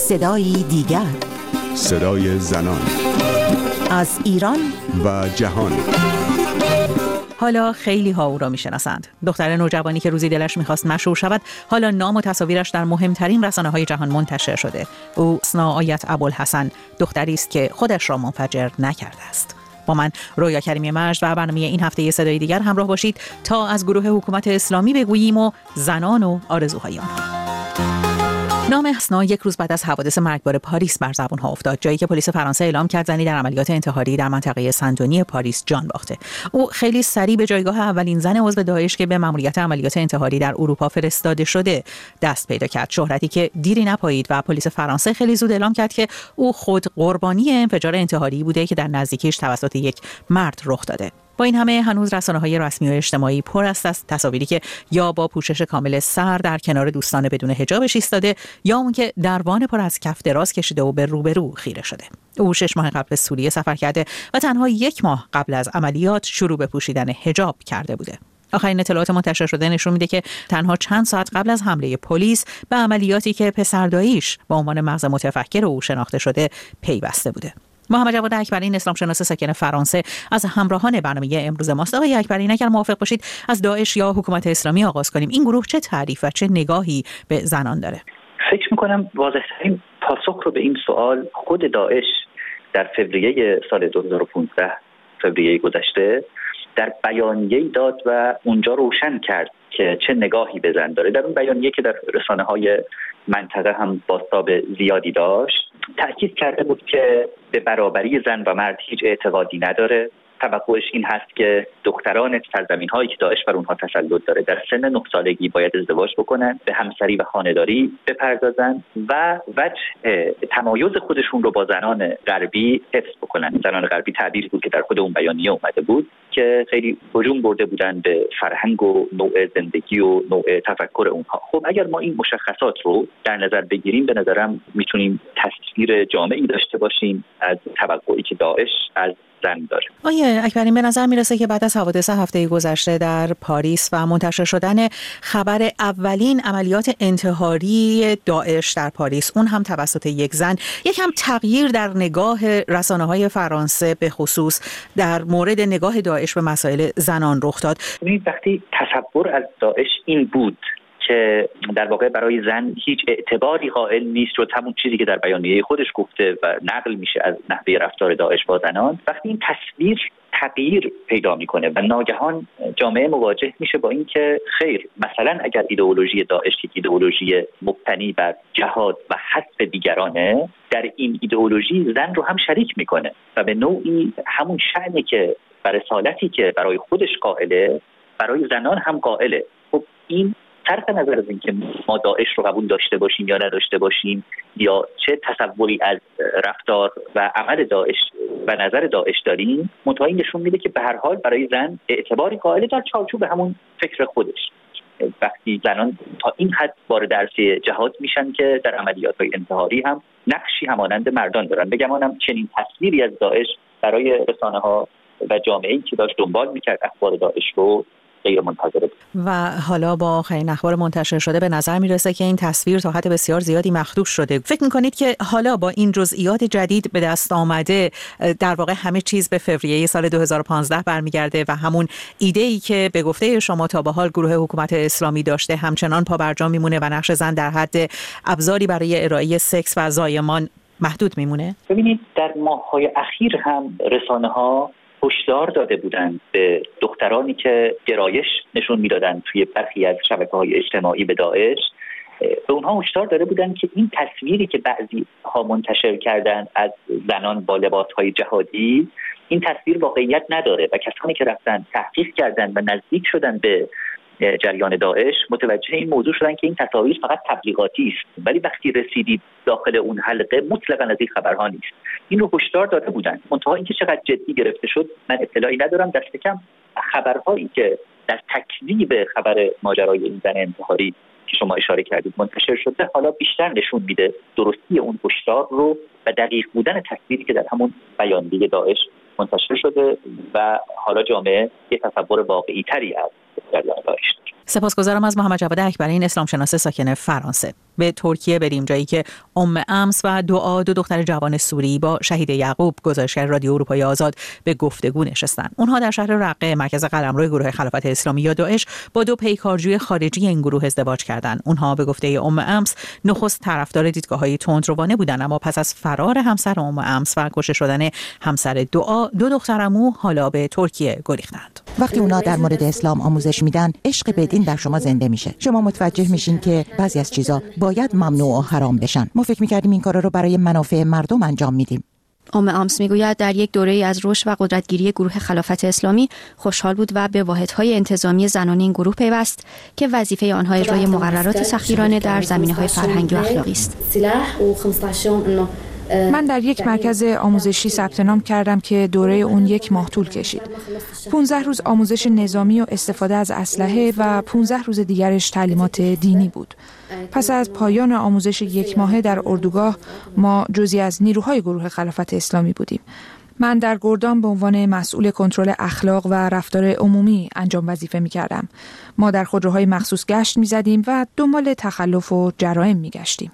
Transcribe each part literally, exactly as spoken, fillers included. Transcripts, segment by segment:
صدایی دیگر، صدای زنان از ایران و جهان. حالا خیلی ها او را میشناسند. دختر نوجوانی که روزی دلش میخواست مشهور شود، حالا نام و تصاویرش در مهمترین رسانه‌های جهان منتشر شده. او اسنا آیت ابوالحسن، دختری است که خودش را منفجر نکرده است. با من رویا کریمی مجد و برنامه این هفته صدای دیگر همراه باشید تا از گروه حکومت اسلامی بگوییم و زنان و آرزوهای آنها. نام اسنا یک روز بعد از حوادث مرگبار پاریس بر زبان‌ها افتاد، جایی که پلیس فرانسه اعلام کرد زنی در عملیات انتحاری در منطقه سن‌دنی پاریس جان باخته. او خیلی سریع به جایگاه اولین زن عضو داعش که به مأموریت عملیات انتحاری در اروپا فرستاده شده دست پیدا کرد، شهرتی که دیری نپایید و پلیس فرانسه خیلی زود اعلام کرد که او خود قربانی انفجار انتحاری بوده که در نزدیکیش توسط یک مرد رخ داده. با این همه هنوز رسانه‌های رسمی و اجتماعی پر است از تصاویری که یا با پوشش کامل سر در کنار دوستان بدون حجابش ایستاده یا اون که دروان پر از کف دراز کشیده و به روبرو خیره شده. او شش ماه قبل به سوریه سفر کرده و تنها یک ماه قبل از عملیات شروع به پوشیدن حجاب کرده بوده. آخرین اطلاعات منتشر شده نشون میده که تنها چند ساعت قبل از حمله پلیس به عملیاتی که پسرداییش به عنوان مغز متفکر او شناخته شده پیوسته بوده. محمد جواد اکبرین، اسلام شناس ساکن فرانسه، از همراهان برنامه امروز ماست. آقای اکبرین، اگر موافق باشید از داعش یا حکومت اسلامی آغاز کنیم. این گروه چه تعریف و چه نگاهی به زنان داره؟ فکر می‌کنم واضح‌ترین پاسخ رو به این سوال خود داعش در فوریه سال دو هزار و پانزده، فوریه گذشته، در بیانیه‌ای داد و اونجا روشن کرد که چه نگاهی به زن داره. در اون بیانیه که در رسانه‌های منطقه هم بازتاب زیادی داشت، تأکید کرده بود که به برابری زن و مرد هیچ اعتقادی نداره. توقعش این هست که دختران سرزمین‌هایی که داعش بر اونها تسلط داره در سن نه سالگی باید ازدواج بکنن، به همسری و خانه‌داری بپردازن و وجه تمایز خودشون رو با زنان غربی حفظ بکنن. زنان غربی تعبیری بود که در خود اون بیانیه اومده بود که خیلی هجوم برده بودن به فرهنگ و نوع زندگی و نوع تفکر اونها. خب اگر ما این مشخصات رو در نظر بگیریم، به نظرم میتونیم تصویر جامعی داشته باشیم از توقعی که داعش از زن داره. آیه اکبرین، به نظر میرسه که بعد از حوادث هفته گذشته در پاریس و منتشر شدن خبر اولین عملیات انتحاری داعش در پاریس، اون هم توسط یک زن، یکم تغییر در نگاه رسانه‌های فرانسه به خصوص در مورد نگاه داعش به مسائل زنان رخ داد. ببینید، وقتی تصور از داعش این بود که در واقع برای زن هیچ اعتباری قائل نیست، جز همون چیزی که در بیانیه خودش گفته و نقل میشه از نحوه رفتار داعش با زنان، وقتی این تصویر تغییر پیدا میکنه و ناگهان جامعه مواجه میشه با این که خیر، مثلا اگر ایدئولوژی داعش که ایدئولوژی مبتنی بر جهاد و حذف دیگرانه، در این ایدئولوژی زن رو هم شریک میکنه و به نوعی همون شأنی که بر رسالتی که برای خودش قائله برای زنان هم قائله. خب این صرف نظر از اینکه ما داعش رو قبول داشته باشیم یا نداشته باشیم یا چه تصوری از رفتار و عمل داعش و نظر داعش داریم، منتهی نشون میده که به هر حال برای زن اعتباری قائل در چارچوب همون فکر خودش. وقتی زنان تا این حد وارد عرصه جهاد میشن که در عملیات‌های انتحاری هم نقشی همانند مردان دارن. بگمانم چنین تصویری از داعش برای رسانه‌ها و جامعه‌ای که داشت دنبال میکرد اخبار داعش رو غیر منتظره بود. و حالا با آخرین اخبار منتشر شده به نظر میرسه که این تصویر تا حد بسیار زیادی مخدوش شده. فکر میکنید که حالا با این جزئیات جدید به دست آمده در واقع همه چیز به فوریه سال دو هزار و پانزده برمیگرده و همون ایده‌ای که به گفته شما تا به حال گروه حکومت اسلامی داشته همچنان پابرجا میمونه و نقش زن در حد ابزاری برای ارائه سکس و زایمان محدود میمونه؟ ببینید، در ماه‌های اخیر هم رسانه‌ها هشدار داده بودند به دخترانی که گرایش نشون میدادند توی برخی از شبکه‌های اجتماعی به داعش، به اونها هشدار داده بودند که این تصویری که بعضی ها منتشر کردند از زنان با لباس‌های جهادی، این تصویر واقعیت نداره و کسانی که رفتن تحقیق کردند و نزدیک شدند به جریان داعش متوجه این موضوع شدن که این تصاویر فقط تبلیغاتی است، ولی وقتی رسیدید داخل اون حلقه مطلقاً از این خبرها نیست. این رو هشدار داده بودن. منتها اینکه چقدر جدی گرفته شد من اطلاعی ندارم. دست کم خبرهایی که در تکذیب خبر ماجرای این زن انتحاری که شما اشاره کردید منتشر شده، حالا بیشتر نشون میده درستی اون هشدار رو و دقیق بودن تصویری که در همون بیانیه داعش منتشر شده و حالا جامعه یه تصور واقعی تری از جریان داعش. سپاسگزارم از محمد جواد اکبری، این اسلام شناس ساکن فرانسه. به ترکیه بریم، جایی که ام امس و دعا، دو دختر جوان سوری، با شهید یعقوب، گزارشگر رادیو اروپای آزاد، به گفتگو نشستند. اونها در شهر رقه، مرکز قلمرو گروه خلافت اسلامی یا داعش، با دو پیکارجوی خارجی این گروه ازدواج کردند. اونها به گفته ام امس نخست طرفدار دیدگاه‌های تندروانه بودند، اما پس از فرار همسر ام امس و کشته شدن همسر دعا، دو دخترعمو حالا به ترکیه گریختند. وقتی اونا در مورد اسلام آموزش میدن، عشق به دین در شما زنده میشه. شما متوجه میشین که بعضی از چیزا باید ممنوع و حرام بشن. ما فکر میکردیم این کارا رو برای منافع مردم انجام میدیم. ام امس میگوید در یک دوره از رشد و قدرتگیری گروه خلافت اسلامی خوشحال بود و به واحدهای انتظامی زنان این گروه پیوست که وظیفه آنها اجرای مقررات سختگیرانه در زمینه‌های فرهنگی و اخلاقی است. من در یک مرکز آموزشی ثبت نام کردم که دوره اون یک ماه طول کشید. پانزده روز آموزش نظامی و استفاده از اسلحه و پانزده روز دیگرش تعلیمات دینی بود. پس از پایان آموزش یک ماهه در اردوگاه، ما جزئی از نیروهای گروه خلافت اسلامی بودیم. من در گردان به عنوان مسئول کنترل اخلاق و رفتار عمومی انجام وظیفه می کردم. ما در خودروهای مخصوص گشت می زدیم و دنبال تخلف و جرائم می گشتیم.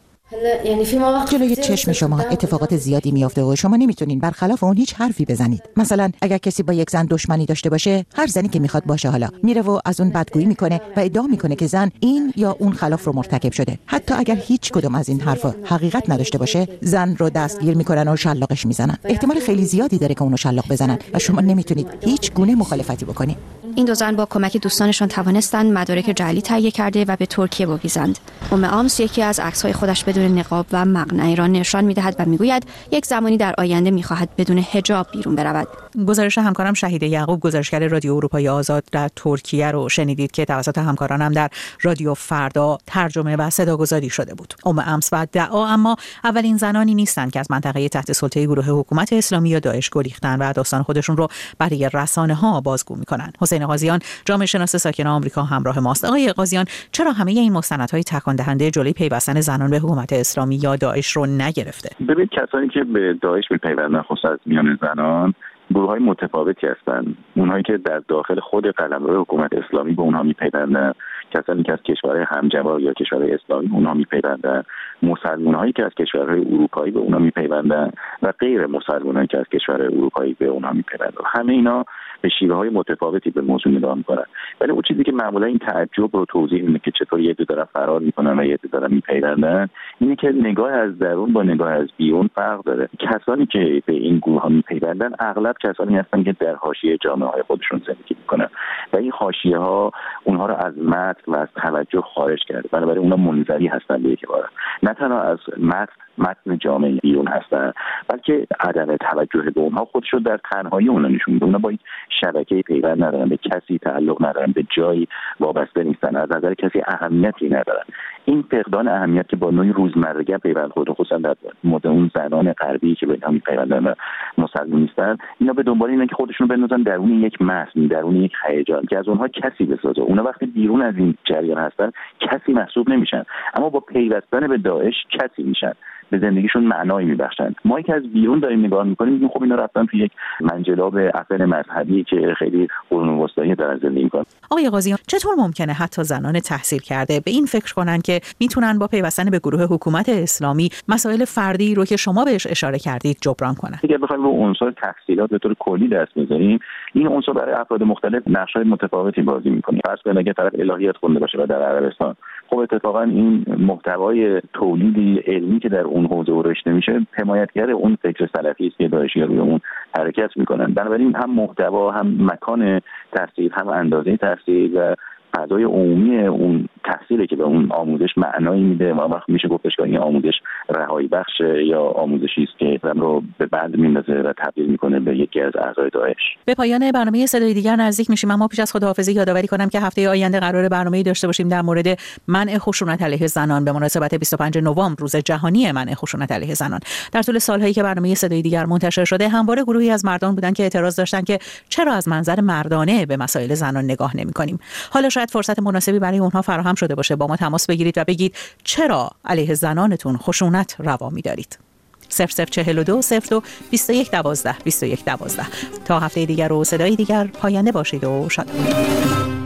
جلوی چشم شما اتفاقات زیادی میافته و شما نمیتونین برخلاف اون هیچ حرفی بزنید. مثلا اگر کسی با یک زن دشمنی داشته باشه، هر زنی که میخواد باشه، حالا میره و از اون بدگویی میکنه و ادعا میکنه که زن این یا اون خلاف رو مرتکب شده. حتی اگر هیچ کدوم از این حرفا حقیقت نداشته باشه، زن رو دستگیر میکنن و شلاقش میزنن. احتمال خیلی زیادی داره که اونو شلاق بزنن و شما نمیتونید هیچ گونه مخالفتی بکنید. این دو زن با کمک دوستانشان توانستند مدارک جعلی تهیه کرده و به ترکیه بگذرند. ام امس یکی از عکس‌های خودش بدون نقاب و مقنعه را نشان می‌دهد و میگوید یک زمانی در آینده می‌خواهد بدون حجاب بیرون برود. گزارش همکارم شهید یعقوب، گزارشگر رادیو اروپای آزاد در ترکیه رو شنیدید که توسط همکارانم در رادیو فردا ترجمه و صداگذاری شده بود. ام امس و دعا اما اولین زنانی نیستند که از منطقه تحت سلطه گروه حکومت اسلامی یا داعش گریختند و داستان خودشون رو برای رسانه‌ها بازگو می‌کنند. حسین قاضیان، جامعه شناس ساکن آمریکا، همراه ماست. آقای قاضیان، چرا همه این مستندهای تکان دهنده جلوی پیوستن زنان به حکومت اسلامی یا داعش رو نگرفته؟ ببینید، کسانی که به داعش میپیوندن خصوصا از میان زنان گروه‌های متفاوتی هستند. اونهایی که در داخل خود قلمرو حکومت اسلامی به اونها میپیوندن، کسانی که از کشورهای همجوار یا کشورهای اسلامی به اونها میپیوندن، مسلمان‌هایی که از کشورهای اروپایی به اونها میپیوندن و غیر مسلمان‌هایی که از کشورهای اروپایی به اونها میپیوندن. همه اینا به شیوه‌های متفاوتی به موضوع نگاه می‌کنن. ولی اون چیزی که معمولا این تعجب رو توضیح میده که چطور یه عده دارن فرار می‌کنن و یه عده دارن میپیوندن، اینه که نگاه از درون با نگاه از بیرون فرق داره. کسانی که به این گروه‌ها میپیوندن اغلب کسانی هستن که در حاشیه جامعه‌های خودشون زندگی می‌کنن و این حاشیه‌ها اونها رو از متن و از توجه خارج کرده. بنابراین اونها منزوی هستن به یک بار. نه تنها از متن متن جامعه بیرون هستن، بلکه عدم توجه به اونها خودش رو در تنهایی اونها نشون میده. اونها با شبکه پیوند ندارن، به کسی تعلق ندارن، به جایی وابسته نیستن، از نظر کسی اهمیتی ندارن. این فقدان اهمیت که با نوعی روزمرگی پیوند خود خصوصا در مورد اون زنان غربی که به اینها میپیوندن و مسلمان نیستن، اینا به دنبال اینن که خودشون رو بندازن درون یک متن، درون یک هیجان که از اونها کسی بسازه. اونا وقتی بیرون از این جریان هستن کسی محسوب نمیشن، اما با پیوستن به داعش کسی میشن، به زندگیشون معنایی میبخشن. ما که از بیرون داریم نگاه میکنیم میگیم خب اینا رفتن توی یک منجلاب افن مذهبی که خیلی قرون وسطایی دارن زندگی میکنن. آقای قاضیان، چطور ممکنه حتی زنان تحصیل کرده به این فکر کنن که میتونن با پیوستن به گروه حکومت اسلامی مسائل فردی رو که شما بهش اشاره کردید جبران کنن؟ اگر بخوایم رو عنصر تحصیلات به طور کلی دست بزنیم، این عنصر برای افراد مختلف نقش‌های متفاوتی بازی میکنه. فرض کنید اگه طرف الهیات خونده باشه و در عربستان، خب اتفاقا این محتوای تولیدی علمی که در اون حوزه رشد نمیشه، حمایتگر اون فکر سلفی است که داعشی‌ها روی اون حرکت میکنن. بنابراین هم محتوا، هم مکان تحصیل، هم اندازه تحصیل و فضای عمومی اون تحصیلی که به اون آموزش معنایی میده و وقت میشه گفتش که این آموزش رهایی بخش یا آموزشی است که آدم رو به بند میندازه و تبدیل میکنه به یکی از اعضای داعش. به پایان برنامه صدای دیگر نزدیک میشیم، اما پیش از خداحافظی یادآوری کنم که هفته آینده قرار برنامه‌ای داشته باشیم در مورد منع خشونت علیه زنان به مناسبت بیست و پنجم نوامبر، روز جهانی منع خشونت علیه زنان. در طول سالهایی که برنامه صدای دیگر منتشر شده، همواره گروهی از مردان بودند که اعتراض داشتن که چرا از منظر مردانه به مسائل زنان نگاه نمی‌کنیم. حالا شاید فرصت مناسبی برای اونها فراهم شده باشه. با ما تماس بگیرید و بگید چرا علیه زنانتون خشونت روا می‌دارید. صفر صفر چهل و دو صفر دو بیست و یک دوازده بیست و یک دوازده. تا هفته دیگر و صدای دیگر، پاینده باشید و شاد باشید.